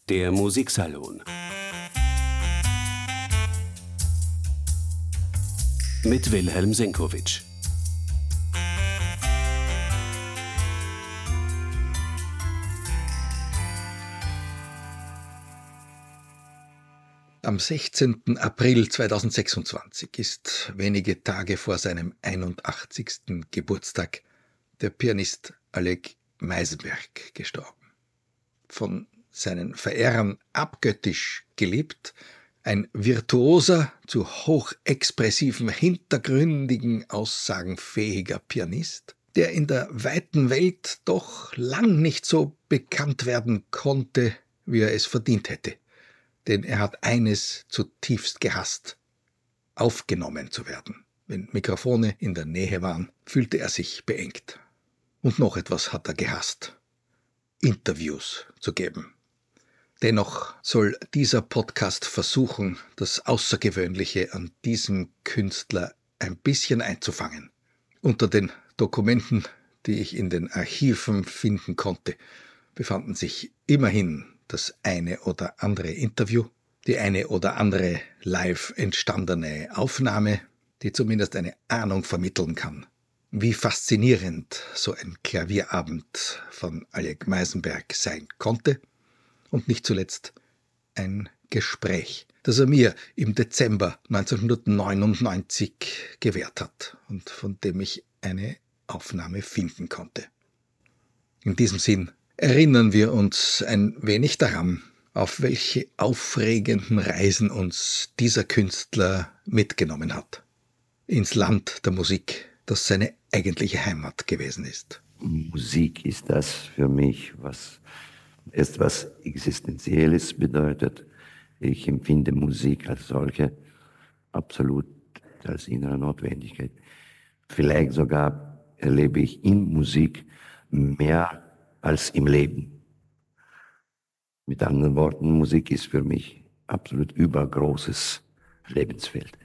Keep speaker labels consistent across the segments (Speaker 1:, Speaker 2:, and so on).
Speaker 1: Der Musiksalon mit Wilhelm Senkowitsch.
Speaker 2: Am 16. April 2026 ist wenige Tage vor seinem 81. Geburtstag der Pianist Oleg Meisenberg gestorben. Von seinen Verehrern abgöttisch geliebt, ein virtuoser, zu hochexpressiven, hintergründigen Aussagen fähiger Pianist, der in der weiten Welt doch lang nicht so bekannt werden konnte, wie er es verdient hätte. Denn er hat eines zutiefst gehasst: aufgenommen zu werden. Wenn Mikrofone in der Nähe waren, fühlte er sich beengt. Und noch etwas hat er gehasst: Interviews zu geben. Dennoch soll dieser Podcast versuchen, das Außergewöhnliche an diesem Künstler ein bisschen einzufangen. Unter den Dokumenten, die ich in den Archiven finden konnte, befanden sich immerhin das eine oder andere Interview, die eine oder andere live entstandene Aufnahme, die zumindest eine Ahnung vermitteln kann, wie faszinierend so ein Klavierabend von Oleg Meisenberg sein konnte, und nicht zuletzt ein Gespräch, das er mir im Dezember 1999 gewährt hat und von dem ich eine Aufnahme finden konnte. In diesem Sinn erinnern wir uns ein wenig daran, auf welche aufregenden Reisen uns dieser Künstler mitgenommen hat. Ins Land der Musik, das seine eigentliche Heimat gewesen ist.
Speaker 3: Musik ist das für mich, was Existenzielles bedeutet. Ich empfinde Musik als solche absolut als innere Notwendigkeit. Vielleicht sogar erlebe ich in Musik mehr als im Leben. Mit anderen Worten, Musik ist für mich absolut übergroßes Lebensfeld.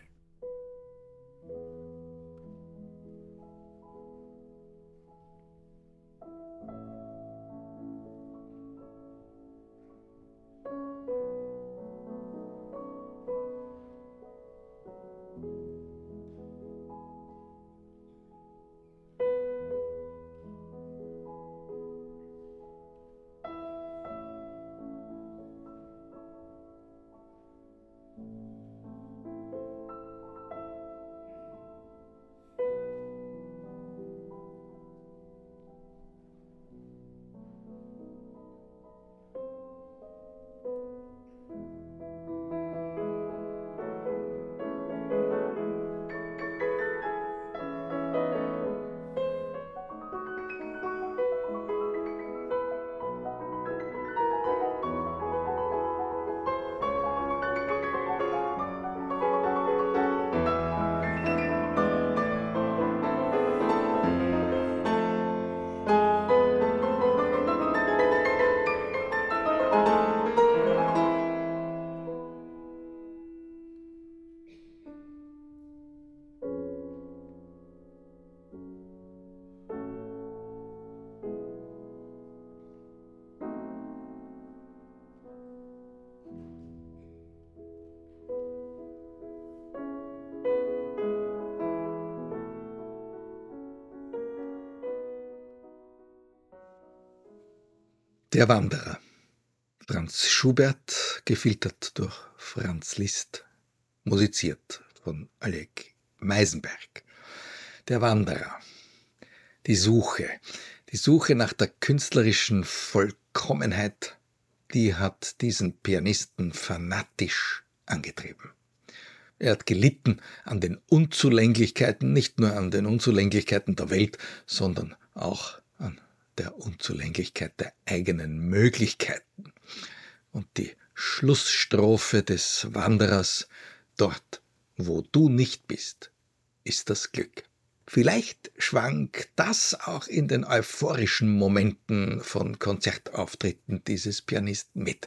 Speaker 2: Der Wanderer. Franz Schubert, gefiltert durch Franz Liszt, musiziert von Oleg Meisenberg. Der Wanderer. Die Suche nach der künstlerischen Vollkommenheit, die hat diesen Pianisten fanatisch angetrieben. Er hat gelitten an den Unzulänglichkeiten, nicht nur an den Unzulänglichkeiten der Welt, sondern auch an der Unzulänglichkeit der eigenen Möglichkeiten. Und die Schlussstrophe des Wanderers: dort, wo du nicht bist, ist das Glück. Vielleicht schwankt das auch in den euphorischen Momenten von Konzertauftritten dieses Pianisten mit.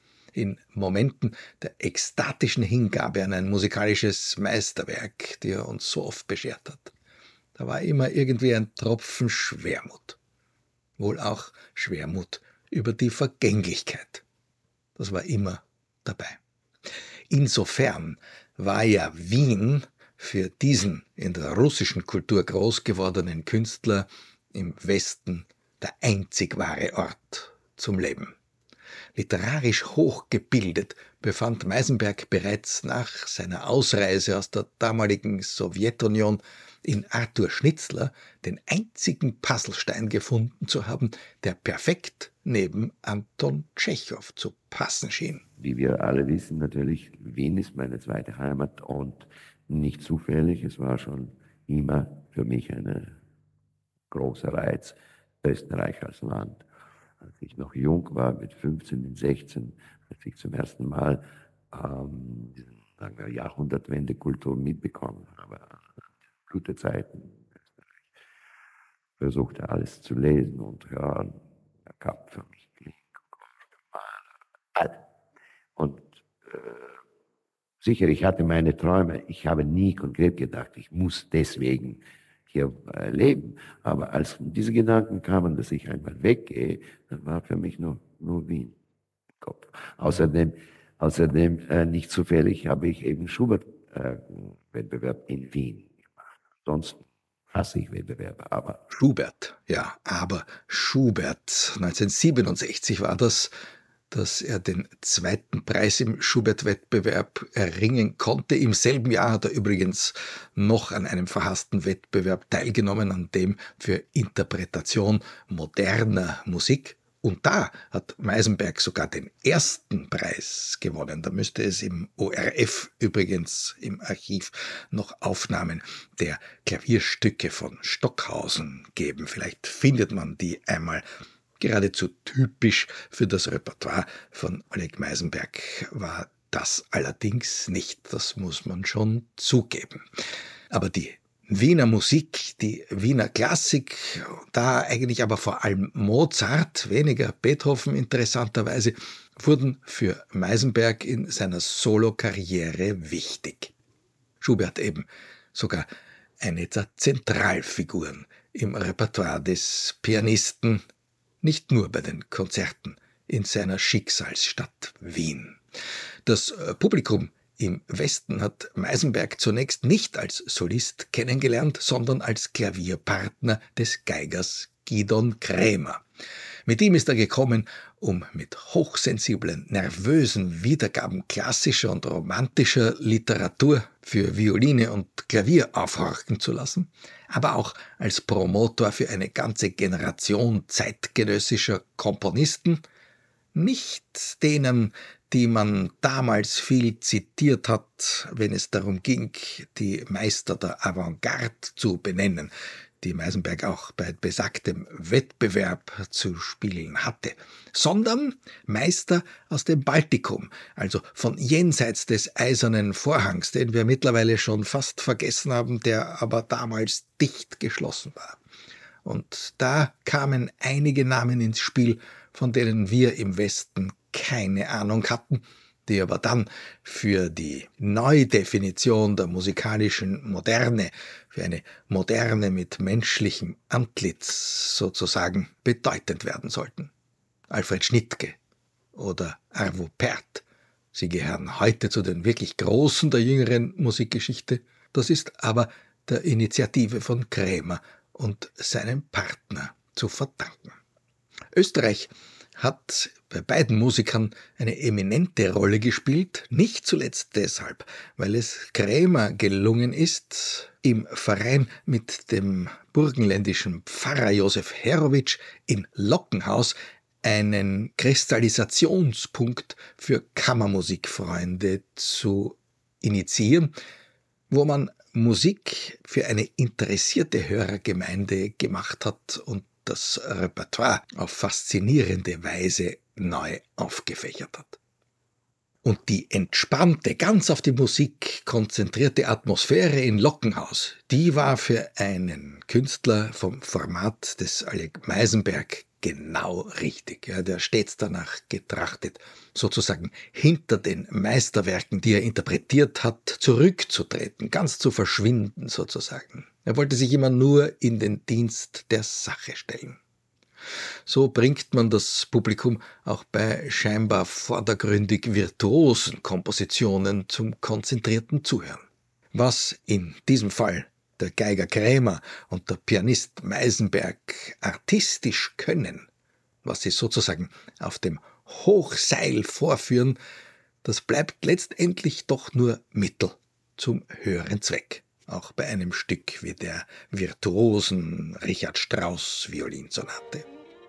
Speaker 2: In Momenten der ekstatischen Hingabe an ein musikalisches Meisterwerk, die er uns so oft beschert hat. Da war immer irgendwie ein Tropfen Schwermut. Wohl auch Schwermut über die Vergänglichkeit. Das war immer dabei. Insofern war ja Wien für diesen in der russischen Kultur groß gewordenen Künstler im Westen der einzig wahre Ort zum Leben. Literarisch hochgebildet befand Meisenberg bereits nach seiner Ausreise aus der damaligen Sowjetunion in Arthur Schnitzler den einzigen Puzzlestein gefunden zu haben, der perfekt neben Anton Tschechow zu passen schien.
Speaker 3: Wie wir alle wissen, natürlich, Wien ist meine zweite Heimat und nicht zufällig, es war schon immer für mich ein großer Reiz, Österreich als Land. Als ich noch jung war, mit 15 und 16, als ich zum ersten Mal diese, sagen wir, Jahrhundertwende-Kultur mitbekommen habe, gute Zeiten, versuchte alles zu lesen und hören, da gab für mich alles. Und sicher, ich hatte meine Träume, ich habe nie konkret gedacht, ich muss deswegen hier leben. Aber als diese Gedanken kamen, dass ich einmal weggehe, dann war für mich nur Wien im Kopf. Außerdem nicht zufällig habe ich eben Schubert-Wettbewerb in Wien gemacht. Ansonsten hasse ich Wettbewerbe, aber
Speaker 2: Schubert, ja, aber Schubert, 1967 war das, dass er den zweiten Preis im Schubert-Wettbewerb erringen konnte. Im selben Jahr hat er übrigens noch an einem verhassten Wettbewerb teilgenommen, an dem für Interpretation moderner Musik. Und da hat Meisenberg sogar den ersten Preis gewonnen. Da müsste es im ORF übrigens im Archiv noch Aufnahmen der Klavierstücke von Stockhausen geben. Vielleicht findet man die einmal. Geradezu typisch für das Repertoire von Oleg Meisenberg war das allerdings nicht, das muss man schon zugeben. Aber die Wiener Musik, die Wiener Klassik, da eigentlich aber vor allem Mozart, weniger Beethoven interessanterweise, wurden für Meisenberg in seiner Solokarriere wichtig. Schubert eben sogar eine der Zentralfiguren im Repertoire des Pianisten, nicht nur bei den Konzerten in seiner Schicksalsstadt Wien. Das Publikum im Westen hat Meisenberg zunächst nicht als Solist kennengelernt, sondern als Klavierpartner des Geigers Gidon Kremer. Mit ihm ist er gekommen, um mit hochsensiblen, nervösen Wiedergaben klassischer und romantischer Literatur für Violine und Klavier aufhorchen zu lassen, aber auch als Promotor für eine ganze Generation zeitgenössischer Komponisten, nicht denen, die man damals viel zitiert hat, wenn es darum ging, die Meister der Avantgarde zu benennen, die Meisenberg auch bei besagtem Wettbewerb zu spielen hatte, sondern Meister aus dem Baltikum, also von jenseits des Eisernen Vorhangs, den wir mittlerweile schon fast vergessen haben, der aber damals dicht geschlossen war. Und da kamen einige Namen ins Spiel, von denen wir im Westen keine Ahnung hatten, die aber dann für die Neudefinition der musikalischen Moderne, für eine Moderne mit menschlichem Antlitz sozusagen, bedeutend werden sollten. Alfred Schnittke oder Arvo Pärt, sie gehören heute zu den wirklich Großen der jüngeren Musikgeschichte. Das ist aber der Initiative von Kremer und seinem Partner zu verdanken. Österreich hat bei beiden Musikern eine eminente Rolle gespielt, nicht zuletzt deshalb, weil es Kremer gelungen ist, im Verein mit dem burgenländischen Pfarrer Josef Herowitsch in Lockenhaus einen Kristallisationspunkt für Kammermusikfreunde zu initiieren, wo man Musik für eine interessierte Hörergemeinde gemacht hat und das Repertoire auf faszinierende Weise neu aufgefächert hat. Und die entspannte, ganz auf die Musik konzentrierte Atmosphäre in Lockenhaus, die war für einen Künstler vom Format des Oleg Meisenberg genau richtig. Ja, der stets danach getrachtet, sozusagen hinter den Meisterwerken, die er interpretiert hat, zurückzutreten, ganz zu verschwinden sozusagen. Er wollte sich immer nur in den Dienst der Sache stellen. So bringt man das Publikum auch bei scheinbar vordergründig virtuosen Kompositionen zum konzentrierten Zuhören. Was in diesem Fall der Geiger Krämer und der Pianist Meisenberg artistisch können, was sie sozusagen auf dem Hochseil vorführen, das bleibt letztendlich doch nur Mittel zum höheren Zweck. Auch bei einem Stück wie der virtuosen Richard Strauss Violinsonate.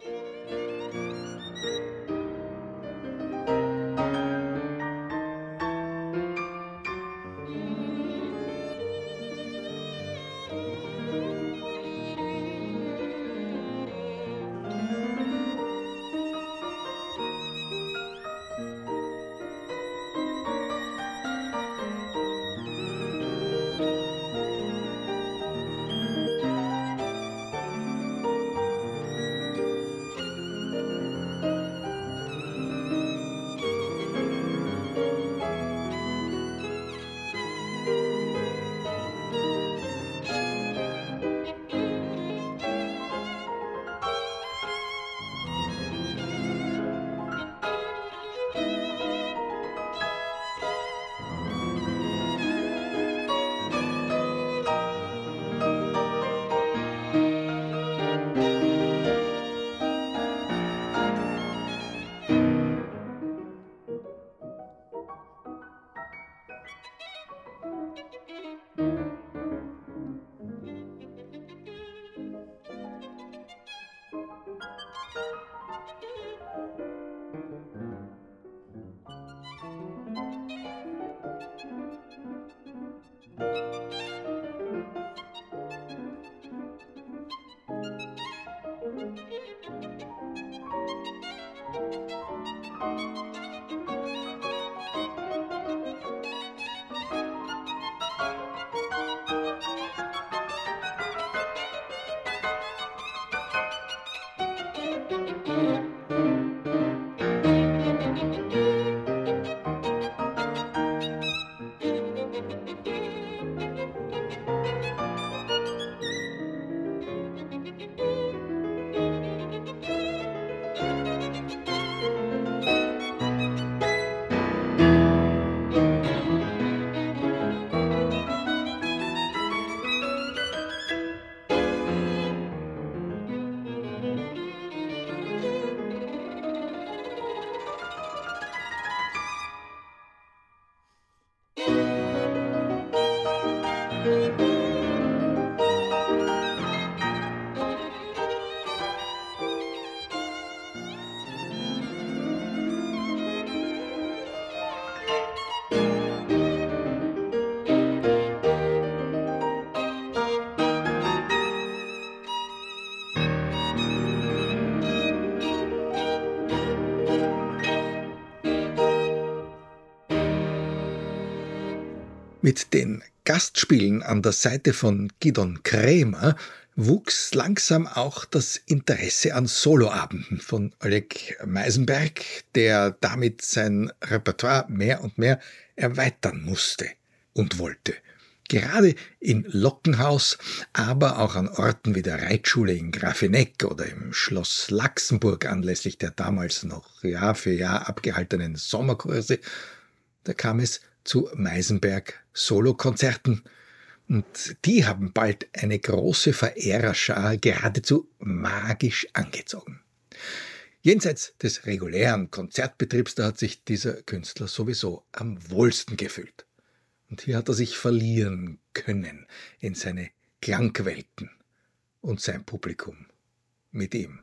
Speaker 2: Mit den Gastspielen an der Seite von Gidon Kremer wuchs langsam auch das Interesse an Soloabenden von Oleg Meisenberg, der damit sein Repertoire mehr und mehr erweitern musste und wollte. Gerade in Lockenhaus, aber auch an Orten wie der Reitschule in Grafeneck oder im Schloss Laxenburg anlässlich der damals noch Jahr für Jahr abgehaltenen Sommerkurse, da kam es zu Meisenberg Solokonzerten, und die haben bald eine große Verehrerschar geradezu magisch angezogen. Jenseits des regulären Konzertbetriebs, da hat sich dieser Künstler sowieso am wohlsten gefühlt. Und hier hat er sich verlieren können in seine Klangwelten und sein Publikum mit ihm.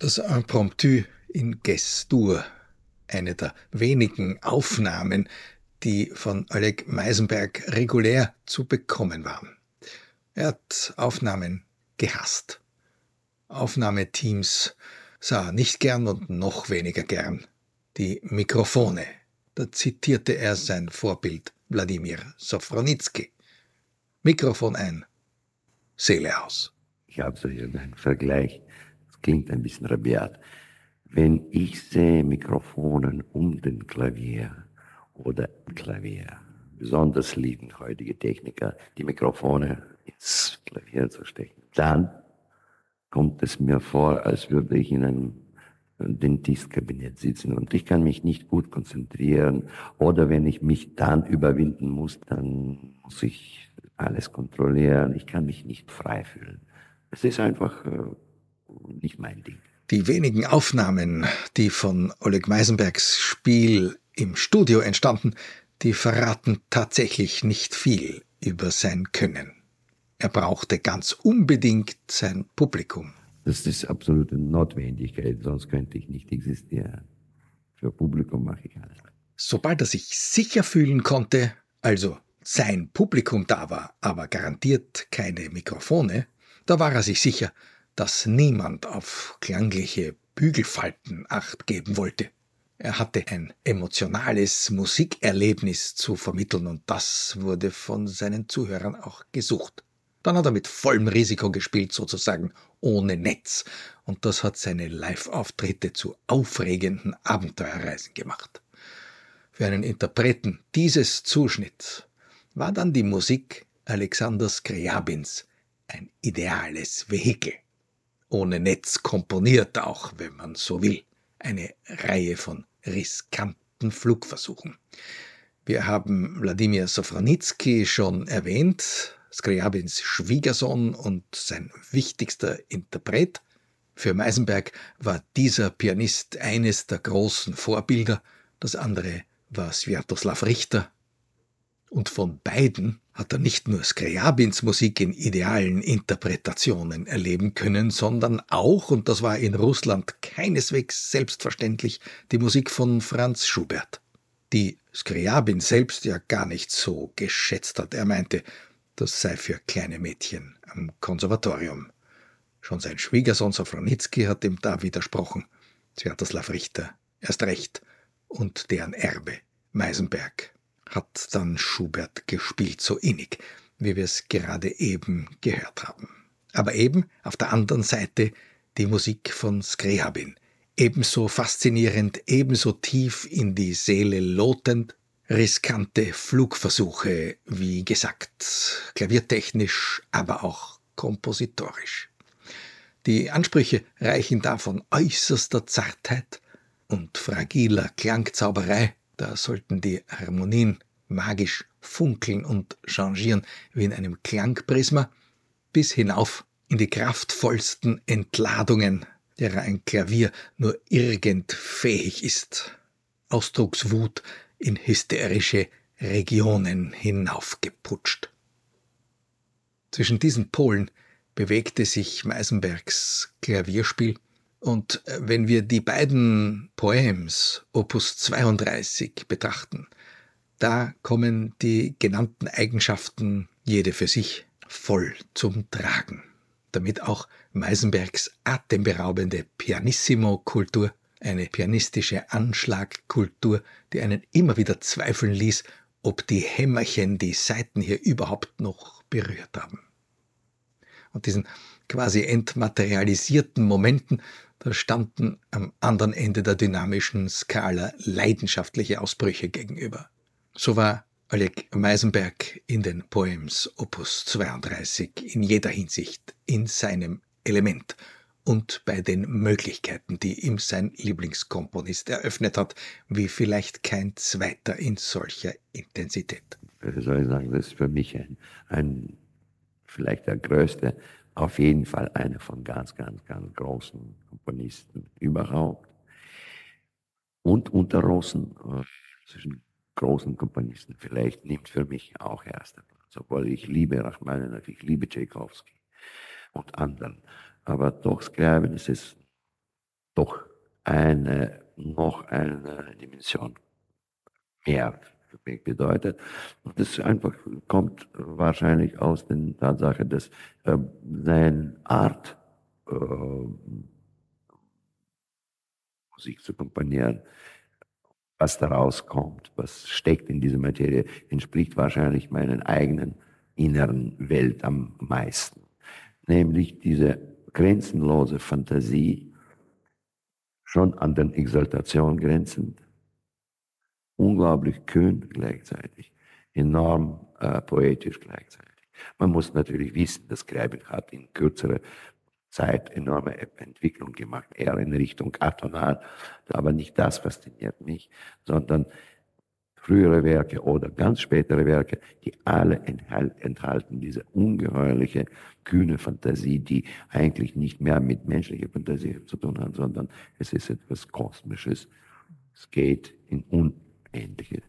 Speaker 2: Das Impromptu in Ges-Dur, eine der wenigen Aufnahmen, die von Oleg Meisenberg regulär zu bekommen waren. Er hat Aufnahmen gehasst. Aufnahmeteams sah er nicht gern und noch weniger gern. Die Mikrofone, da zitierte er sein Vorbild Wladimir Sofronizky. Mikrofon ein, Seele aus.
Speaker 3: Ich habe so hier einen Vergleich, das klingt ein bisschen rabiat. Wenn ich sehe Mikrofonen um den Klavier oder im Klavier, besonders lieben heutige Techniker, die Mikrofone ins Klavier zu stecken, dann kommt es mir vor, als würde ich in einem Dentistkabinett sitzen und ich kann mich nicht gut konzentrieren, oder wenn ich mich dann überwinden muss, dann muss ich alles kontrollieren, ich kann mich nicht frei fühlen. Es ist einfach nicht mein Ding.
Speaker 2: Die wenigen Aufnahmen, die von Oleg Meisenbergs Spiel im Studio entstanden, die verraten tatsächlich nicht viel über sein Können. Er brauchte ganz unbedingt sein Publikum.
Speaker 3: Das ist absolute Notwendigkeit, sonst könnte ich nicht existieren. Für Publikum mache ich alles.
Speaker 2: Sobald er sich sicher fühlen konnte, also sein Publikum da war, aber garantiert keine Mikrofone, da war er sich sicher, dass niemand auf klangliche Bügelfalten Acht geben wollte. Er hatte ein emotionales Musikerlebnis zu vermitteln und das wurde von seinen Zuhörern auch gesucht. Dann hat er mit vollem Risiko gespielt, sozusagen ohne Netz. Und das hat seine Live-Auftritte zu aufregenden Abenteuerreisen gemacht. Für einen Interpreten dieses Zuschnitts war dann die Musik Alexander Skriabins ein ideales Vehikel. Ohne Netz komponiert auch, wenn man so will, eine Reihe von riskanten Flugversuchen. Wir haben Wladimir Sofronizky schon erwähnt, Skriabins Schwiegersohn und sein wichtigster Interpret. Für Meisenberg war dieser Pianist eines der großen Vorbilder, das andere war Swiatoslav Richter. Und von beiden hat er nicht nur Skriabins Musik in idealen Interpretationen erleben können, sondern auch, und das war in Russland keineswegs selbstverständlich, die Musik von Franz Schubert, die Skriabin selbst ja gar nicht so geschätzt hat. Er meinte, das sei für kleine Mädchen am Konservatorium. Schon sein Schwiegersohn Sofronizky hat ihm da widersprochen. Swiatoslav Richter erst recht und deren Erbe Meisenberg hat dann Schubert gespielt, so innig, wie wir es gerade eben gehört haben. Aber eben auf der anderen Seite die Musik von Skriabin, ebenso faszinierend, ebenso tief in die Seele lotend, riskante Flugversuche, wie gesagt, klaviertechnisch, aber auch kompositorisch. Die Ansprüche reichen da von äußerster Zartheit und fragiler Klangzauberei, da sollten die Harmonien magisch funkeln und changieren wie in einem Klangprisma, bis hinauf in die kraftvollsten Entladungen, derer ein Klavier nur irgend fähig ist. Ausdruckswut in hysterische Regionen hinaufgeputscht. Zwischen diesen Polen bewegte sich Meisenbergs Klavierspiel, und wenn wir die beiden Poems Opus 32 betrachten, da kommen die genannten Eigenschaften jede für sich voll zum Tragen, damit auch Meisenbergs atemberaubende Pianissimo-Kultur, eine pianistische Anschlagkultur, die einen immer wieder zweifeln ließ, ob die Hämmerchen die Saiten hier überhaupt noch berührt haben. Und diesen quasi entmaterialisierten Momenten, da standen am anderen Ende der dynamischen Skala leidenschaftliche Ausbrüche gegenüber. So war Oleg Meisenberg in den Poems Opus 32 in jeder Hinsicht in seinem Element und bei den Möglichkeiten, die ihm sein Lieblingskomponist eröffnet hat, wie vielleicht kein zweiter in solcher Intensität.
Speaker 3: Wie soll ich sagen, das ist für mich ein vielleicht der größte, auf jeden Fall einer von ganz großen Komponisten überhaupt. Und unter Russen, zwischen großen Komponisten, vielleicht nimmt für mich auch erster Platz, obwohl ich liebe Rachmaninow, ich liebe Tchaikovsky und anderen. Aber doch Skriabin ist es doch noch eine Dimension mehr für mich bedeutet. Und das einfach kommt wahrscheinlich aus der Tatsache, dass seine Art, Musik zu komponieren, was daraus kommt, was steckt in dieser Materie, entspricht wahrscheinlich meiner eigenen inneren Welt am meisten. Nämlich diese grenzenlose Fantasie, schon an den Exaltation grenzend, unglaublich kühn gleichzeitig, enorm poetisch gleichzeitig. Man muss natürlich wissen, dass Scriabin hat in kürzerer Zeit enorme Entwicklung gemacht, eher in Richtung atonal, aber nicht das fasziniert mich, sondern frühere Werke oder ganz spätere Werke, die alle enthalten diese ungeheuerliche, kühne Fantasie, die eigentlich nicht mehr mit menschlicher Fantasie zu tun hat, sondern es ist etwas Kosmisches. Es geht in Unendliche.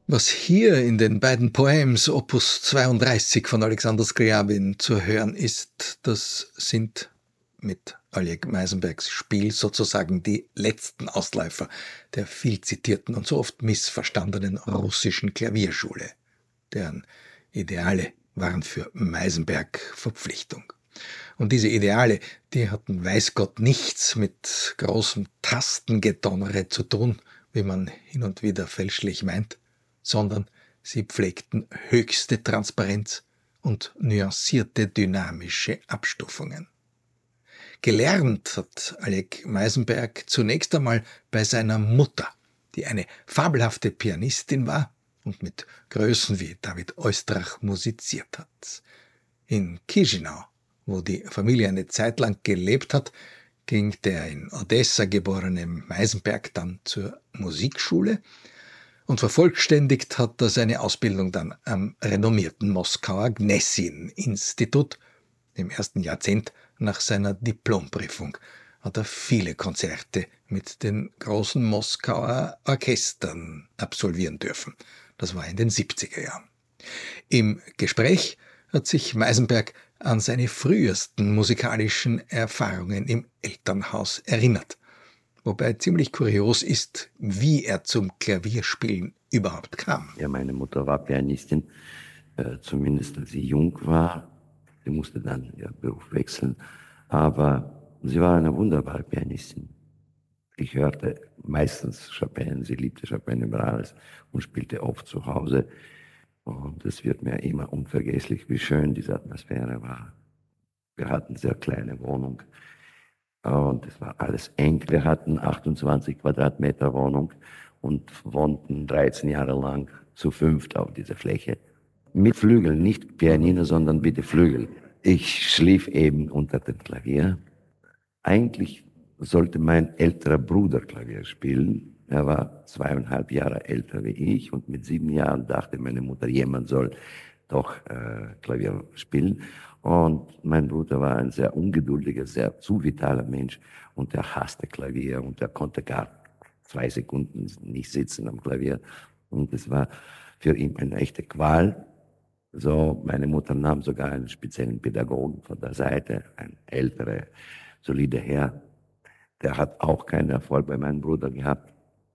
Speaker 2: Was hier in den beiden Poems Opus 32 von Alexander Scriabin zu hören ist, das sind mit Oleg Meisenbergs Spiel sozusagen die letzten Ausläufer der viel zitierten und so oft missverstandenen russischen Klavierschule, deren Ideale waren für Meisenberg Verpflichtung. Und diese Ideale, die hatten weiß Gott nichts mit großem Tastengedonnere zu tun, wie man hin und wieder fälschlich meint, sondern sie pflegten höchste Transparenz und nuancierte dynamische Abstufungen. Gelernt hat Oleg Meisenberg zunächst einmal bei seiner Mutter, die eine fabelhafte Pianistin war und mit Größen wie David Oistrach musiziert hat. In Chisinau, wo die Familie eine Zeit lang gelebt hat, ging der in Odessa geborene Meisenberg dann zur Musikschule und vervollständigt hat er seine Ausbildung dann am renommierten Moskauer Gnessin-Institut. Im ersten Jahrzehnt nach seiner Diplomprüfung hat er viele Konzerte mit den großen Moskauer Orchestern absolvieren dürfen. Das war in den 70er Jahren. Im Gespräch hat sich Meisenberg an seine frühesten musikalischen Erfahrungen im Elternhaus erinnert. Wobei ziemlich kurios ist, wie er zum Klavierspielen überhaupt kam.
Speaker 3: Ja, meine Mutter war Pianistin, zumindest als sie jung war. Sie musste dann ihren Beruf wechseln, aber sie war eine wunderbare Pianistin. Ich hörte meistens Chopin, sie liebte Chopin über alles und spielte oft zu Hause. Und es wird mir immer unvergesslich, wie schön diese Atmosphäre war. Wir hatten eine sehr kleine Wohnung und es war alles eng. Wir hatten 28 Quadratmeter Wohnung und wohnten 13 Jahre lang zu fünft auf dieser Fläche. Mit Flügeln, nicht Pianino, sondern bitte Flügel. Ich schlief eben unter dem Klavier. Eigentlich sollte mein älterer Bruder Klavier spielen. Er war 2,5 Jahre älter wie ich und mit 7 Jahren dachte meine Mutter, jemand soll doch Klavier spielen. Und mein Bruder war ein sehr ungeduldiger, sehr zu vitaler Mensch und er hasste Klavier und er konnte gar 2 Sekunden nicht sitzen am Klavier. Und es war für ihn eine echte Qual. So, meine Mutter nahm sogar einen speziellen Pädagogen von der Seite, ein älterer, solider Herr. Der hat auch keinen Erfolg bei meinem Bruder gehabt.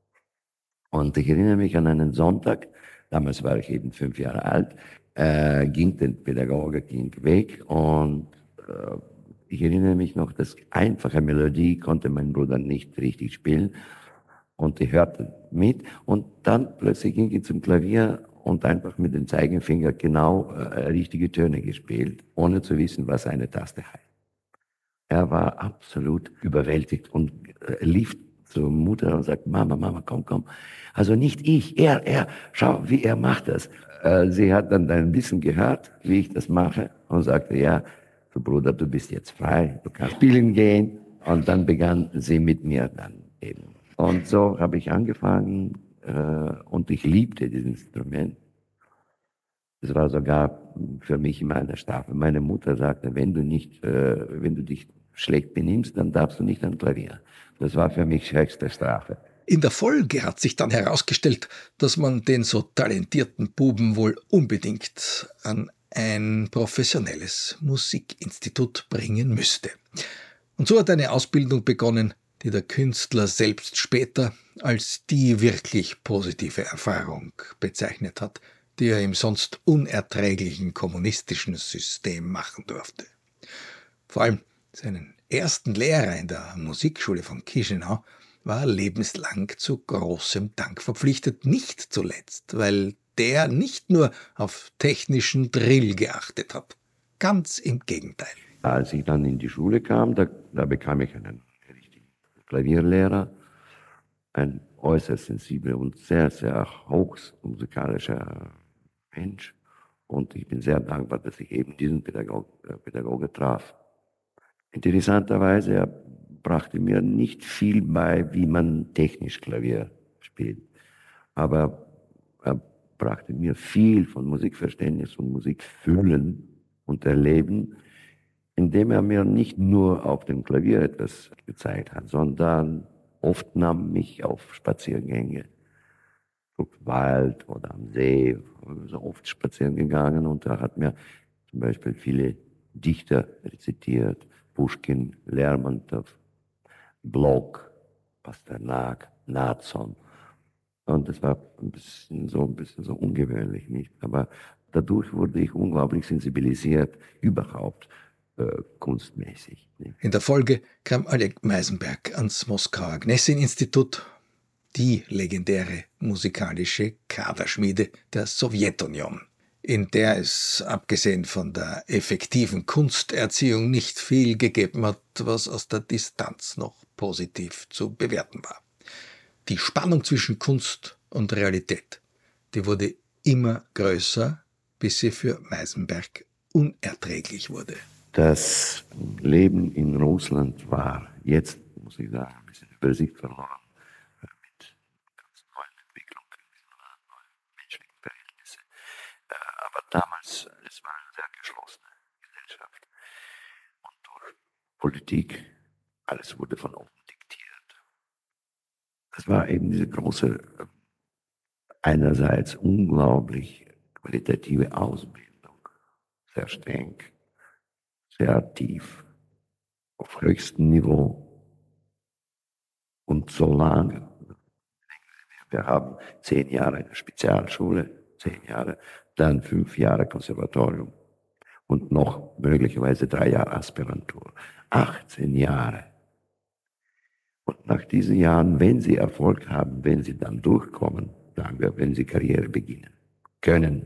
Speaker 3: Und ich erinnere mich an einen Sonntag, damals war ich eben 5 Jahre alt, ging der Pädagoge weg und ich erinnere mich noch, dass einfache Melodie konnte mein Bruder nicht richtig spielen und ich hörte mit und dann plötzlich ging ich zum Klavier und einfach mit dem Zeigefinger genau richtige Töne gespielt, ohne zu wissen, was eine Taste heißt. Er war absolut überwältigt und lief zur Mutter und sagt, Mama, komm. Also nicht ich, er, schau, wie er macht das. Sie hat dann ein bisschen gehört, wie ich das mache und sagte, ja, du Bruder, du bist jetzt frei, du kannst spielen gehen. Und dann begann sie mit mir dann eben. Und so habe ich angefangen und ich liebte dieses Instrument. Es war sogar für mich immer eine Strafe. Meine Mutter sagte, wenn du dich schlecht benimmst, dann darfst du nicht ans Klavier. Das war für mich höchste Strafe.
Speaker 2: In der Folge hat sich dann herausgestellt, dass man den so talentierten Buben wohl unbedingt an ein professionelles Musikinstitut bringen müsste. Und so hat eine Ausbildung begonnen, die der Künstler selbst später als die wirklich positive Erfahrung bezeichnet hat, die er im sonst unerträglichen kommunistischen System machen durfte. Vor allem seinen ersten Lehrer in der Musikschule von Chisinau war lebenslang zu großem Dank verpflichtet, nicht zuletzt, weil der nicht nur auf technischen Drill geachtet hat. Ganz im Gegenteil.
Speaker 3: Als ich dann in die Schule kam, da bekam ich einen richtigen Klavierlehrer, ein äußerst sensibler und sehr, sehr hochmusikalischer Mensch. Und ich bin sehr dankbar, dass ich eben diesen Pädagoge traf. Interessanterweise, er brachte mir nicht viel bei, wie man technisch Klavier spielt. Aber er brachte mir viel von Musikverständnis und Musikfühlen und Erleben, indem er mir nicht nur auf dem Klavier etwas gezeigt hat, sondern oft nahm mich auf Spaziergänge, Wald oder am See, so oft spazieren gegangen und da hat mir zum Beispiel viele Dichter rezitiert, Puschkin, Lermontow, Blok, Pasternak, Nazon. Und das war ein bisschen so ungewöhnlich, nicht? Aber dadurch wurde ich unglaublich sensibilisiert, überhaupt kunstmäßig. Nicht?
Speaker 2: In der Folge kam Oleg Meisenberg ans Moskauer Gnessin-Institut, die legendäre musikalische Kaderschmiede der Sowjetunion, in der es, abgesehen von der effektiven Kunsterziehung, nicht viel gegeben hat, was aus der Distanz noch positiv zu bewerten war. Die Spannung zwischen Kunst und Realität, die wurde immer größer, bis sie für Meisenberg unerträglich wurde.
Speaker 3: Das Leben in Russland war jetzt, muss ich sagen, ein bisschen Übersicht verloren mit ganz neuen Entwicklungen, neuen menschlichen Verhältnissen. Aber damals, es war eine sehr geschlossene Gesellschaft. Und durch Politik, alles wurde von oben diktiert. Das war eben diese große, einerseits unglaublich qualitative Ausbildung, sehr streng, sehr tief, auf höchstem Niveau und so lange. Wir haben 10 Jahre eine Spezialschule, 10 Jahre, dann 5 Jahre Konservatorium und noch möglicherweise 3 Jahre Aspirantur. 18 Jahre. Und nach diesen Jahren, wenn Sie Erfolg haben, wenn Sie dann durchkommen, sagen wir, wenn Sie Karriere beginnen, können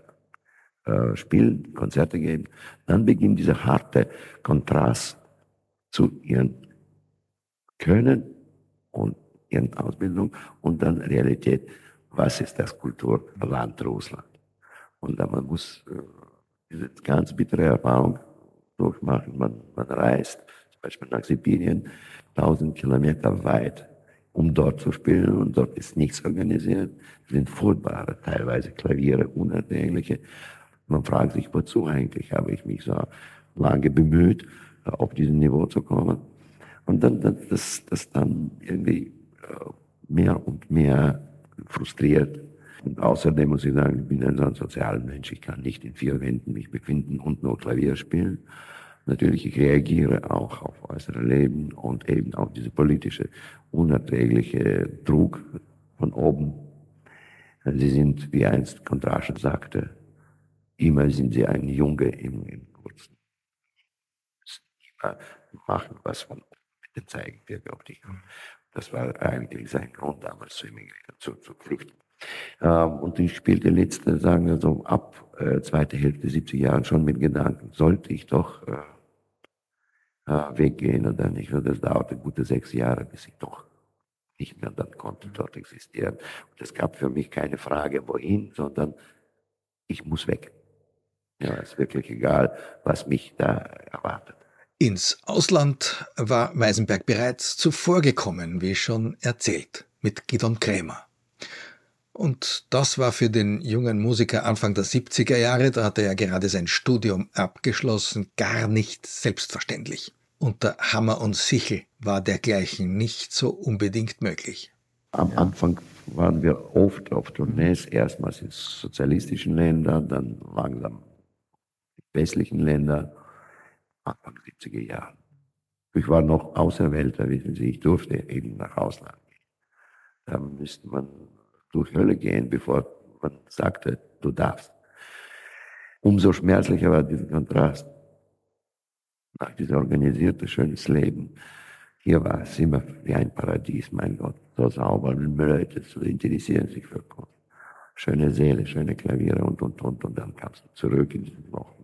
Speaker 3: spielen, Konzerte geben, dann beginnt dieser harte Kontrast zu ihren Können und ihren Ausbildung und dann Realität. Was ist das Kulturland Russland? Und dann man muss diese ganz bittere Erfahrung durchmachen. Man reist zum Beispiel nach Sibirien 1000 Kilometer weit, um dort zu spielen und dort ist nichts organisiert. Es sind furchtbare, teilweise Klaviere, unerträgliche. Man fragt sich, wozu eigentlich habe ich mich so lange bemüht, auf diesem Niveau zu kommen. Und dann, das dann irgendwie mehr und mehr frustriert. Und außerdem muss ich sagen, ich bin ein so ein sozialer Mensch. Ich kann nicht in 4 Wänden mich befinden und nur Klavier spielen. Natürlich, ich reagiere auch auf äußere Leben und eben auf diese politische, unerträgliche Druck von oben. Sie sind, wie einst Kondraschin sagte, immer sind sie ein Junge im Kurzen. Immer machen, was von mit dem Zeigefinger auf dich. Das war eigentlich sein Grund, damals zu emigrieren, zu flüchten. Und ich spielte letzte, sagen wir so, ab zweite Hälfte 70 Jahren schon mit Gedanken, sollte ich doch weggehen oder nicht. Und das dauerte gute 6 Jahre, bis ich doch nicht mehr dann konnte dort existieren. Und es gab für mich keine Frage, wohin, sondern ich muss weg. Ja, ist wirklich egal, was mich da erwartet.
Speaker 2: Ins Ausland war Meisenberg bereits zuvor gekommen, wie schon erzählt, mit Gidon Kremer. Und das war für den jungen Musiker Anfang der 70er Jahre, da hatte er gerade sein Studium abgeschlossen, gar nicht selbstverständlich. Unter Hammer und Sichel war dergleichen nicht so unbedingt möglich.
Speaker 3: Am Anfang waren wir oft auf Tournees, erstmals in sozialistischen Ländern, dann langsam in westlichen Ländern, Anfang 70er Jahren. Ich war noch Auserwählter, wissen Sie, ich durfte eben nach Ausland gehen. Da müsste man durch Hölle gehen, bevor man sagte, du darfst. Umso schmerzlicher war dieser Kontrast. Nach diesem organisierten, schönes Leben. Hier war es immer wie ein Paradies, mein Gott. So sauber, und Leute interessieren sich für Kunst. Schöne Seele, schöne Klaviere und. Und dann kamst du zurück in diesen Wochen.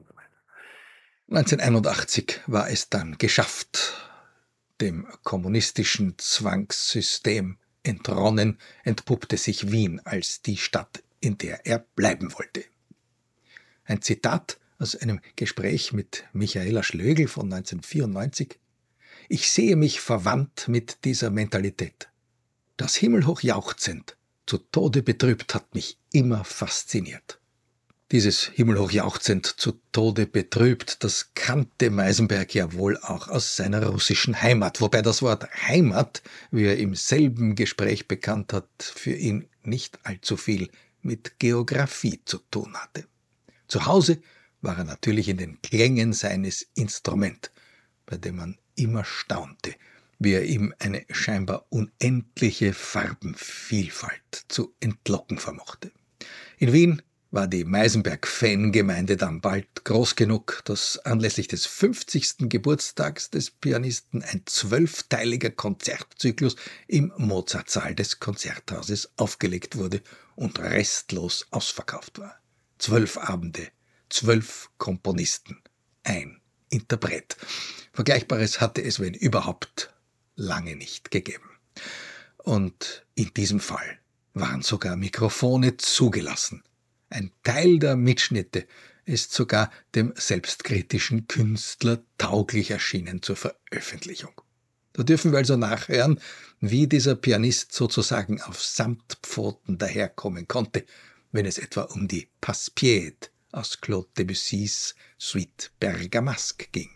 Speaker 2: 1981 war es dann geschafft. Dem kommunistischen Zwangssystem entronnen, entpuppte sich Wien als die Stadt, in der er bleiben wollte. Ein Zitat aus einem Gespräch mit Michaela Schlögl von 1994. Ich sehe mich verwandt mit dieser Mentalität. Das himmelhoch jauchzend, zu Tode betrübt hat mich immer fasziniert. Dieses himmelhoch jauchzend, zu Tode betrübt, das kannte Meisenberg ja wohl auch aus seiner russischen Heimat, wobei das Wort Heimat, wie er im selben Gespräch bekannt hat, für ihn nicht allzu viel mit Geographie zu tun hatte. Zu Hause war er natürlich in den Klängen seines Instruments, bei dem man immer staunte, wie er ihm eine scheinbar unendliche Farbenvielfalt zu entlocken vermochte. In Wien war die Meisenberg-Fangemeinde dann bald groß genug, dass anlässlich des 50. Geburtstags des Pianisten ein 12-teiliger Konzertzyklus im Mozartsaal des Konzerthauses aufgelegt wurde und restlos ausverkauft war. 12 Abende, 12 Komponisten, ein Interpret. Vergleichbares hatte es, wenn überhaupt, lange nicht gegeben. Und in diesem Fall waren sogar Mikrofone zugelassen. Ein Teil der Mitschnitte ist sogar dem selbstkritischen Künstler tauglich erschienen zur Veröffentlichung. Da dürfen wir also nachhören, wie dieser Pianist sozusagen auf Samtpfoten daherkommen konnte, wenn es etwa um die Passepied aus Claude Debussys Suite Bergamasque ging.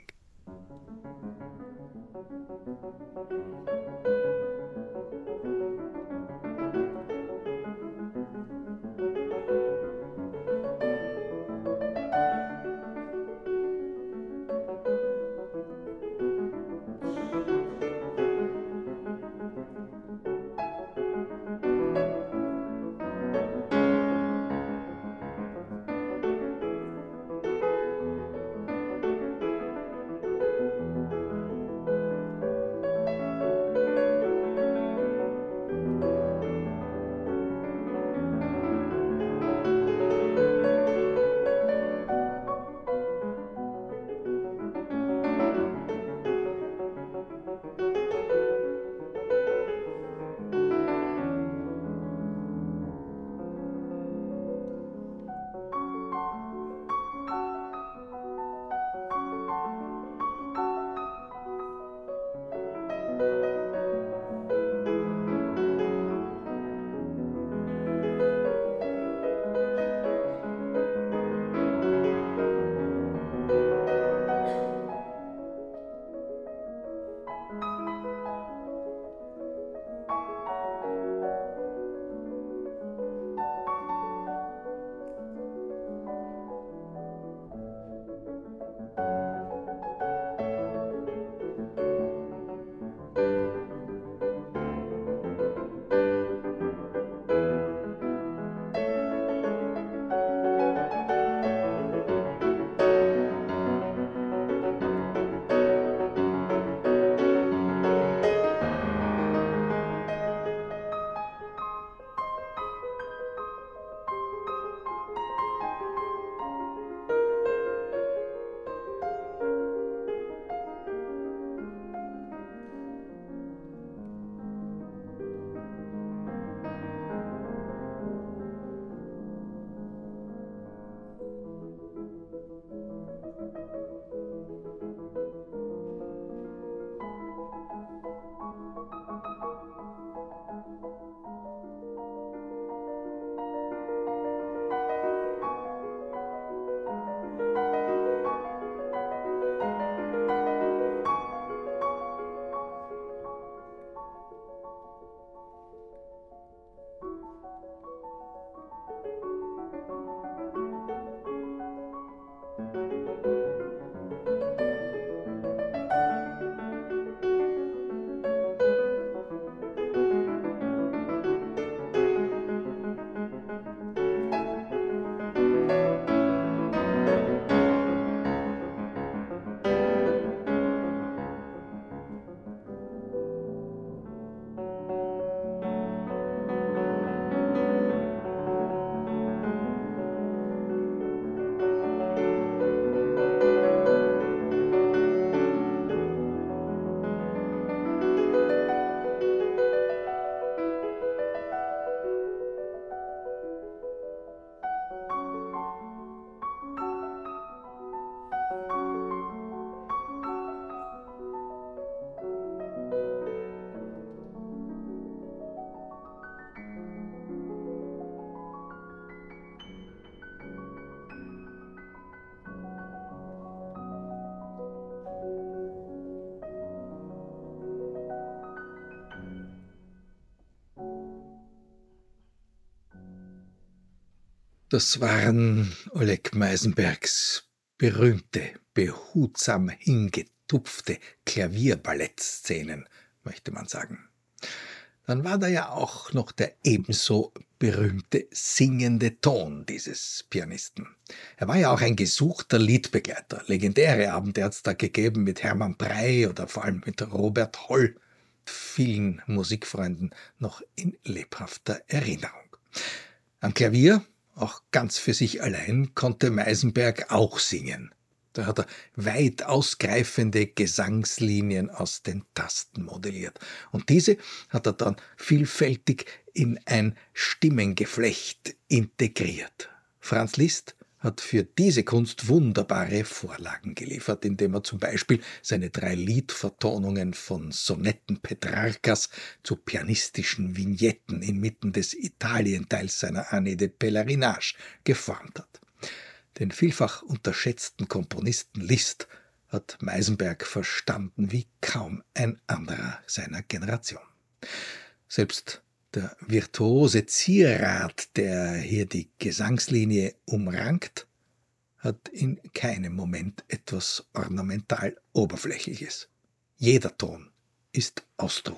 Speaker 2: Das waren Oleg Meisenbergs berühmte, behutsam hingetupfte Klavierballettszenen, möchte man sagen. Dann war da ja auch noch der ebenso berühmte singende Ton dieses Pianisten. Er war ja auch ein gesuchter Liedbegleiter. Legendäre Abende hat es da gegeben mit Hermann Prey oder vor allem mit Robert Holl, vielen Musikfreunden noch in lebhafter Erinnerung. Am Klavier, auch ganz für sich allein, konnte Meisenberg auch singen. Da hat er weit ausgreifende Gesangslinien aus den Tasten modelliert. Und diese hat er dann vielfältig in ein Stimmengeflecht integriert. Franz Liszt hat für diese Kunst wunderbare Vorlagen geliefert, indem er zum Beispiel seine 3 Liedvertonungen von Sonetten Petrarcas zu pianistischen Vignetten inmitten des Italienteils seiner Annie de Pèlerinage geformt hat. Den vielfach unterschätzten Komponisten Liszt hat Meisenberg verstanden wie kaum ein anderer seiner Generation. Selbst der virtuose Zierat, der hier die Gesangslinie umrankt, hat in keinem Moment etwas ornamental Oberflächliches. Jeder Ton ist Ausdruck.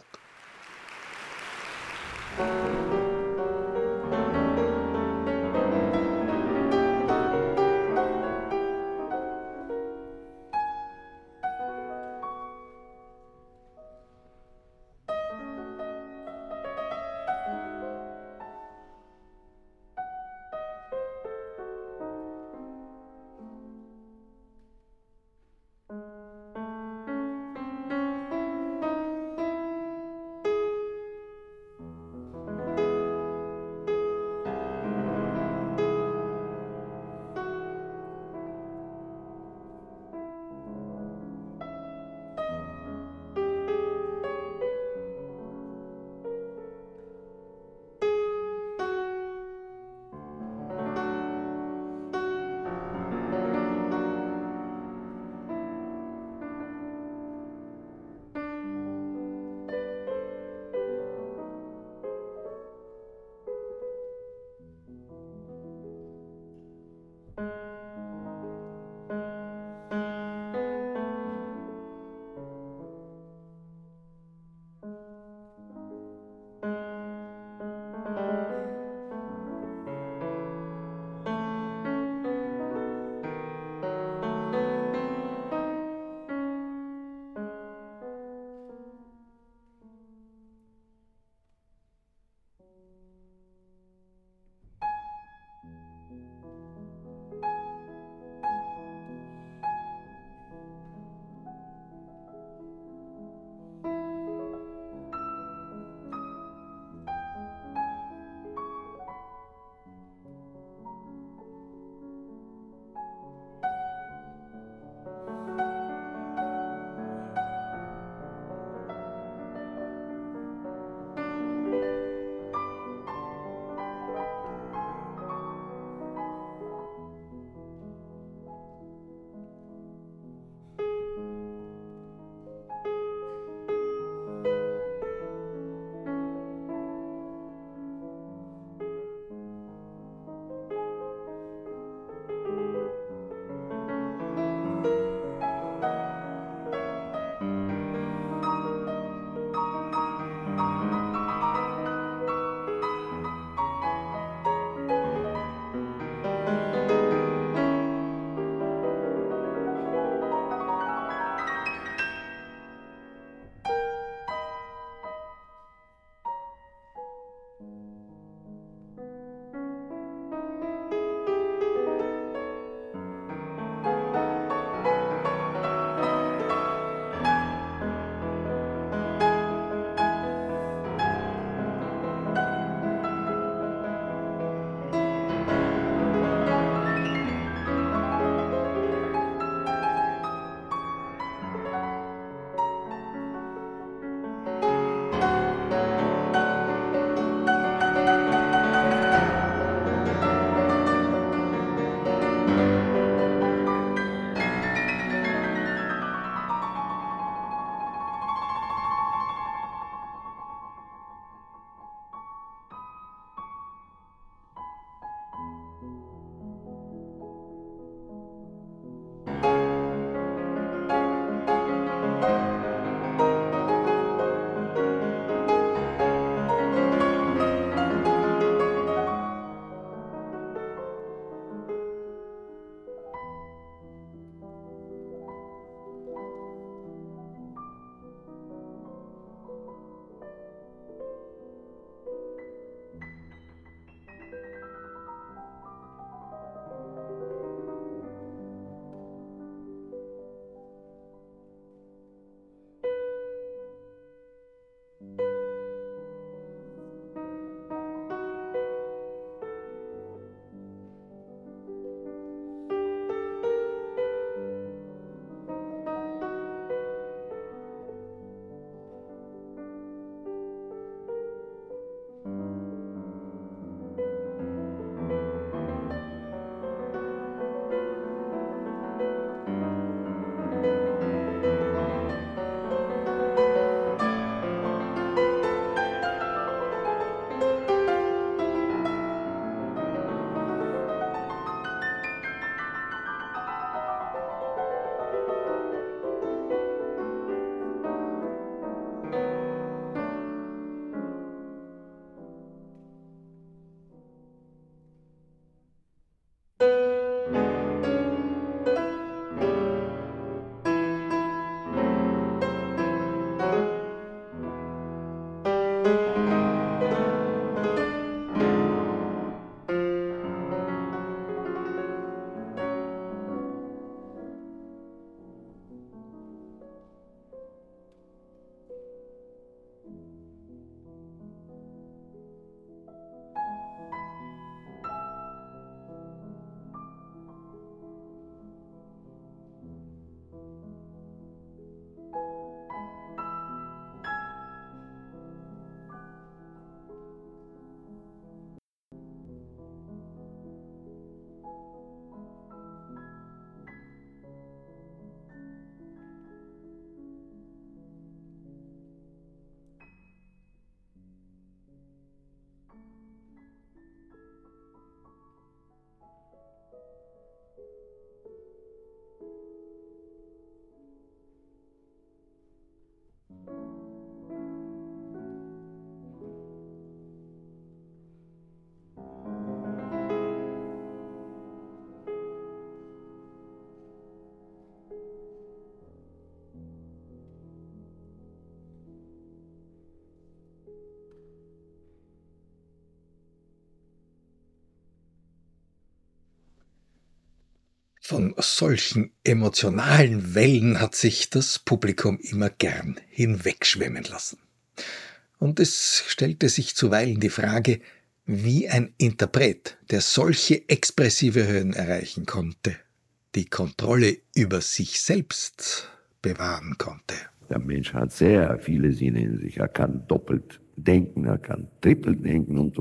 Speaker 2: Von solchen emotionalen Wellen hat sich das Publikum immer gern hinwegschwemmen lassen. Und es stellte sich zuweilen die Frage, wie ein Interpret, der solche expressive Höhen erreichen konnte, die Kontrolle über sich selbst bewahren konnte.
Speaker 3: Der Mensch hat sehr viele Sinne in sich. Er kann doppelt denken, er kann trippelt denken und.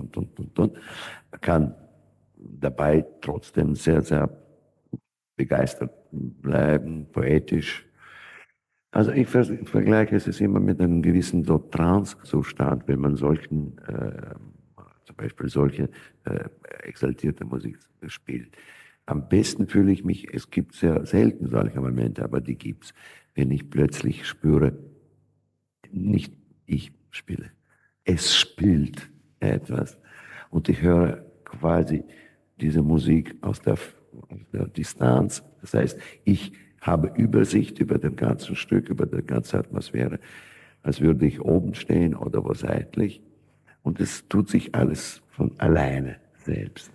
Speaker 3: Er kann dabei trotzdem sehr, sehr begeistert bleiben, poetisch. Also ich vergleiche es immer mit einem gewissen so Trance-Zustand, wenn man solchen, zum Beispiel solche exaltierte Musik spielt. Am besten fühle ich mich, es gibt sehr selten solche Momente, aber die gibt's, wenn ich plötzlich spüre, nicht ich spiele, es spielt etwas. Und ich höre quasi diese Musik aus der Distanz. Das heißt, ich habe Übersicht über den ganzen Stück, über die ganze Atmosphäre, als würde ich oben stehen oder wo seitlich. Und es tut sich alles von alleine selbst.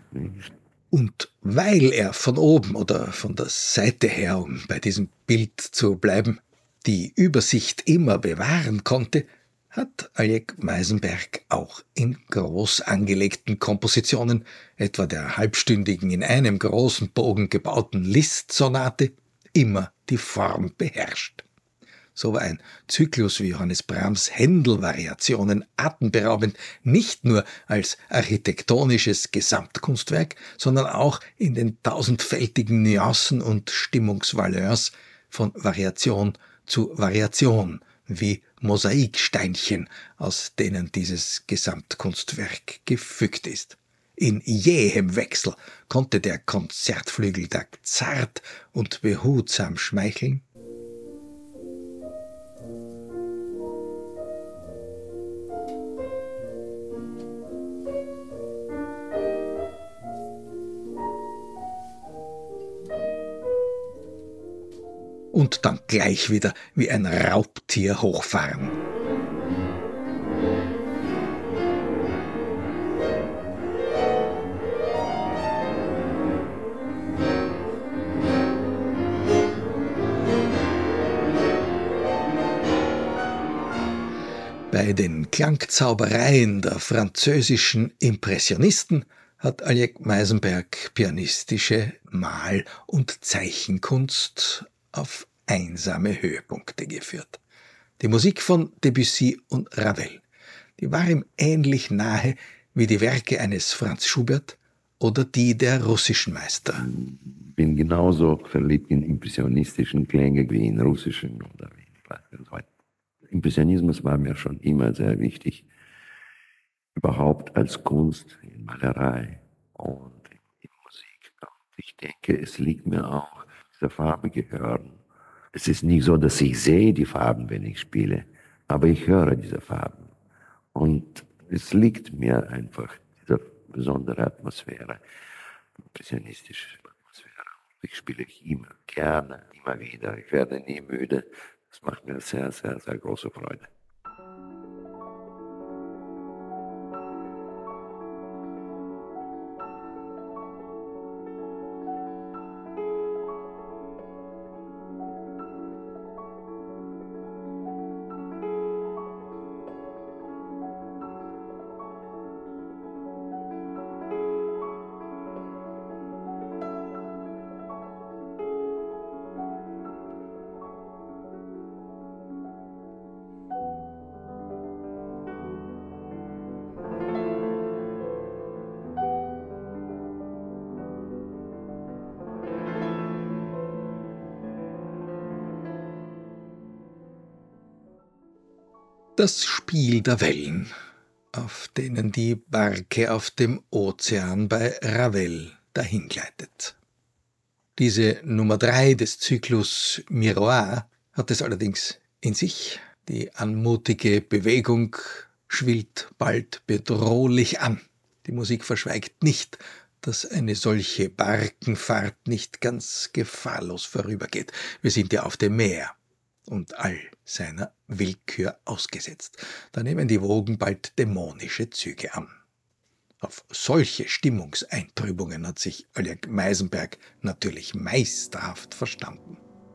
Speaker 2: Und weil er von oben oder von der Seite her, um bei diesem Bild zu bleiben, die Übersicht immer bewahren konnte, hat Oleg Meisenberg auch in groß angelegten Kompositionen, etwa der halbstündigen in einem großen Bogen gebauten Liszt-Sonate, immer die Form beherrscht. So war ein Zyklus wie Johannes Brahms Händel-Variationen atemberaubend, nicht nur als architektonisches Gesamtkunstwerk, sondern auch in den tausendfältigen Nuancen und Stimmungsvaleurs von Variation zu Variation, wie Mosaiksteinchen, aus denen dieses Gesamtkunstwerk gefügt ist. In jähem Wechsel konnte der Konzertflügeltakt zart und behutsam schmeicheln, und dann gleich wieder wie ein Raubtier hochfahren. Bei den Klangzaubereien der französischen Impressionisten hat Oleg Meisenberg pianistische Mal- und Zeichenkunst auf einsame Höhepunkte geführt. Die Musik von Debussy und Ravel, die war ihm ähnlich nahe wie die Werke eines Franz Schubert oder die der russischen Meister.
Speaker 3: Ich bin genauso verliebt in impressionistischen Klänge wie in russischen oder wie in klassischen. Impressionismus war mir schon immer sehr wichtig, überhaupt als Kunst, in Malerei und in Musik. Und ich denke, es liegt mir auch, dieser farbige Hören. Es ist nicht so, dass ich sehe die Farben, wenn ich spiele, aber ich höre diese Farben. Und es liegt mir einfach, diese besondere Atmosphäre, impressionistische Atmosphäre. Ich spiele immer, gerne, immer wieder. Ich werde nie müde. Das macht mir sehr, sehr, sehr große Freude.
Speaker 2: Das Spiel der Wellen, auf denen die Barke auf dem Ozean bei Ravel dahingleitet. Diese Nummer 3 des Zyklus Miroir hat es allerdings in sich. Die anmutige Bewegung schwillt bald bedrohlich an. Die Musik verschweigt nicht, dass eine solche Barkenfahrt nicht ganz gefahrlos vorübergeht. Wir sind ja auf dem Meer und all seiner Willkür ausgesetzt. Da nehmen die Wogen bald dämonische Züge an. Auf solche Stimmungseintrübungen hat sich Oleg Meisenberg natürlich meisterhaft verstanden.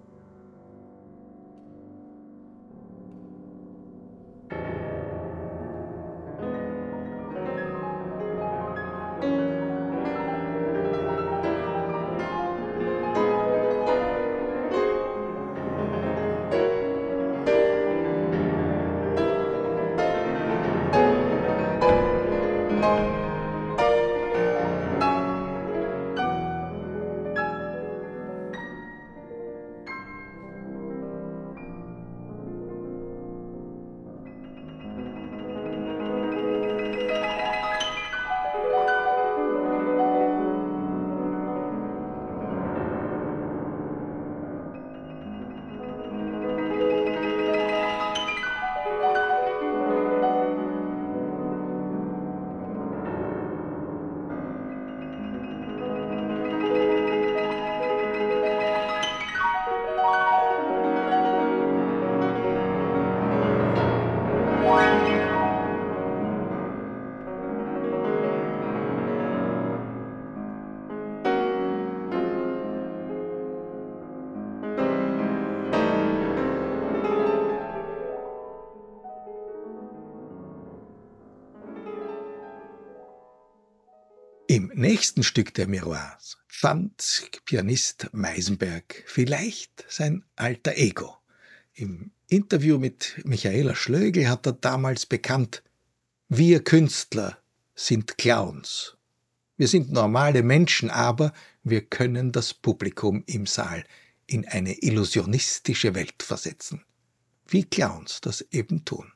Speaker 2: Im nächsten Stück der Miroirs fand Pianist Meisenberg vielleicht sein alter Ego. Im Interview mit Michaela Schlögl hat er damals bekannt: Wir Künstler sind Clowns. Wir sind normale Menschen, aber wir können das Publikum im Saal in eine illusionistische Welt versetzen. Wie Clowns das eben tun.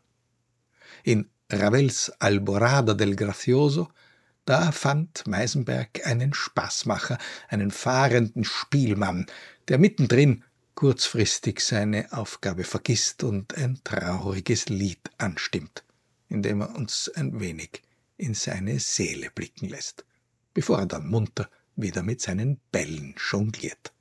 Speaker 2: In Ravels Alborada del Gracioso, da fand Meisenberg einen Spaßmacher, einen fahrenden Spielmann, der mittendrin kurzfristig seine Aufgabe vergisst und ein trauriges Lied anstimmt, indem er uns ein wenig in seine Seele blicken lässt, bevor er dann munter wieder mit seinen Bällen jongliert.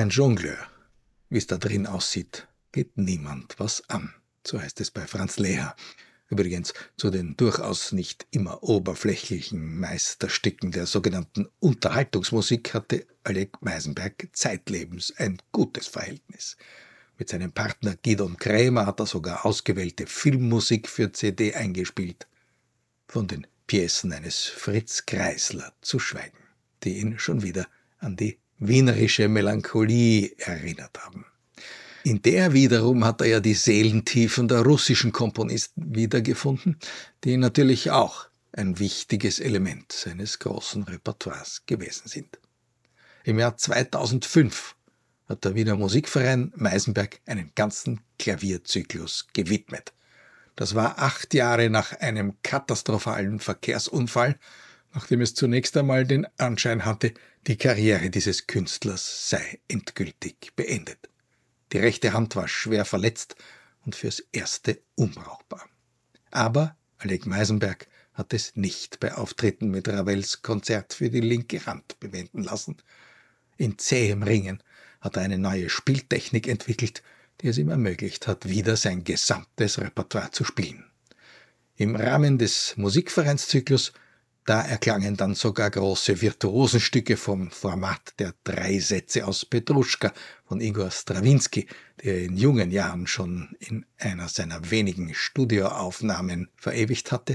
Speaker 2: Ein Jongleur. Wie es da drin aussieht, geht niemand was an. So heißt es bei Franz Lehár. Übrigens zu den durchaus nicht immer oberflächlichen Meisterstücken der sogenannten Unterhaltungsmusik hatte Oleg Meisenberg zeitlebens ein gutes Verhältnis. Mit seinem Partner Gidon Kremer hat er sogar ausgewählte Filmmusik für CD eingespielt. Von den Pjecen eines Fritz Kreisler zu schweigen, die ihn schon wieder an die wienerische Melancholie erinnert haben. In der wiederum hat er ja die Seelentiefen der russischen Komponisten wiedergefunden, die natürlich auch ein wichtiges Element seines großen Repertoires gewesen sind. Im Jahr 2005 hat der Wiener Musikverein Meisenberg einen ganzen Klavierzyklus gewidmet. Das war 8 Jahre nach einem katastrophalen Verkehrsunfall, nachdem es zunächst einmal den Anschein hatte, die Karriere dieses Künstlers sei endgültig beendet. Die rechte Hand war schwer verletzt und fürs Erste unbrauchbar. Aber Oleg Meisenberg hat es nicht bei Auftritten mit Ravels Konzert für die linke Hand bewenden lassen. In zähem Ringen hat er eine neue Spieltechnik entwickelt, die es ihm ermöglicht hat, wieder sein gesamtes Repertoire zu spielen. Im Rahmen des Musikvereinszyklus, da erklangen dann sogar große Virtuosenstücke vom Format der 3 Sätze aus Petruschka von Igor Strawinski, der er in jungen Jahren schon in einer seiner wenigen Studioaufnahmen verewigt hatte.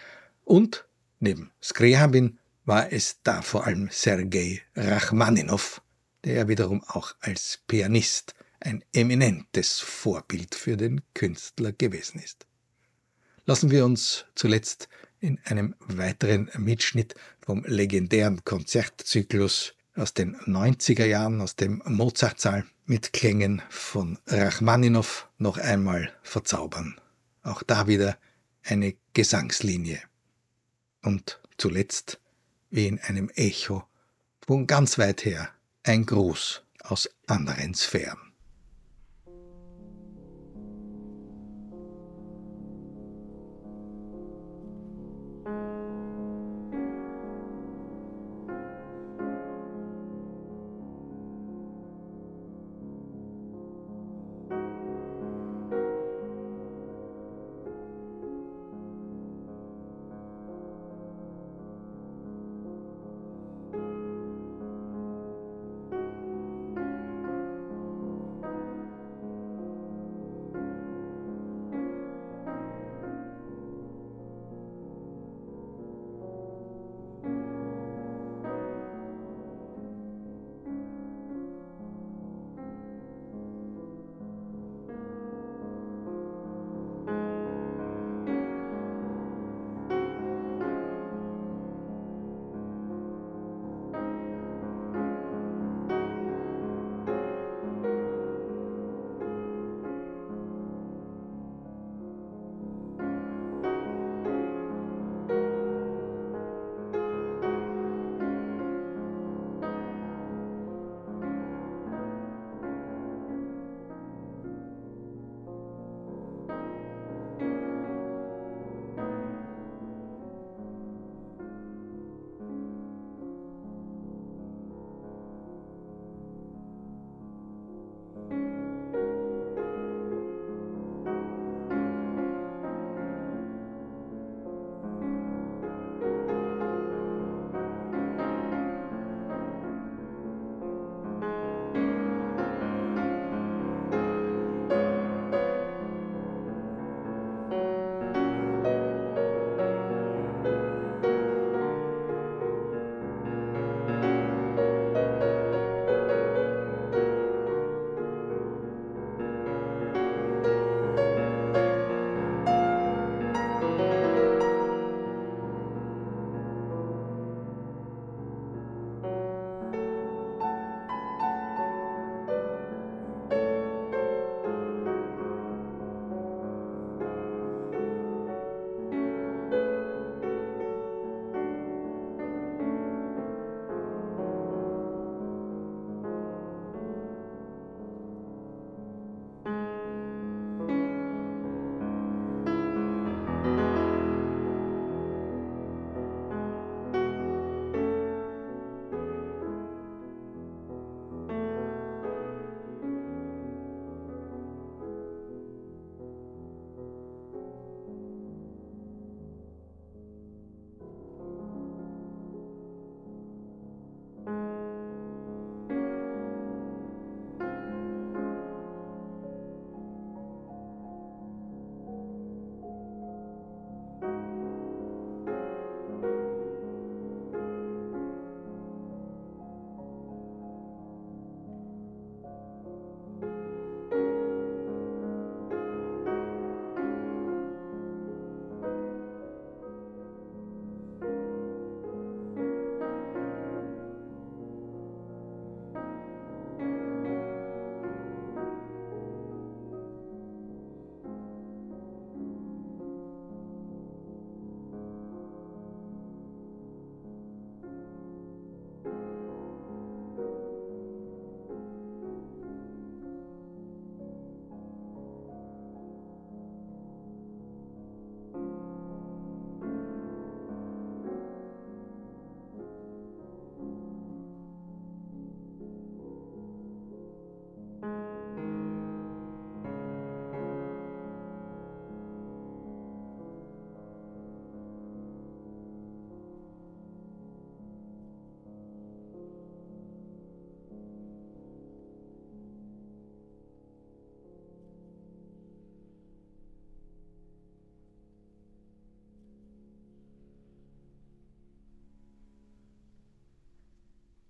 Speaker 2: Und neben Scriabin war es da vor allem Sergei Rachmaninow, der wiederum auch als Pianist ein eminentes Vorbild für den Künstler gewesen ist. Lassen wir uns zuletzt in einem weiteren Mitschnitt vom legendären Konzertzyklus aus den 90er Jahren, aus dem Mozartsaal, mit Klängen von Rachmaninow noch einmal verzaubern. Auch da wieder eine Gesangslinie. Und zuletzt, wie in einem Echo, von ganz weit her, ein Gruß aus anderen Sphären.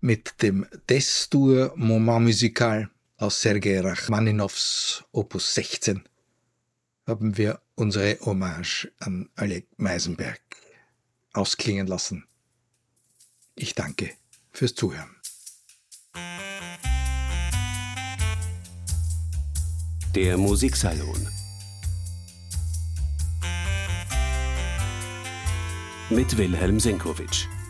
Speaker 2: Mit dem Destur Moment Musical aus Sergei Rachmaninows Opus 16 haben wir unsere Hommage an Oleg Meisenberg ausklingen lassen. Ich danke fürs Zuhören.
Speaker 1: Der Musiksalon mit Wilhelm Senkowitsch.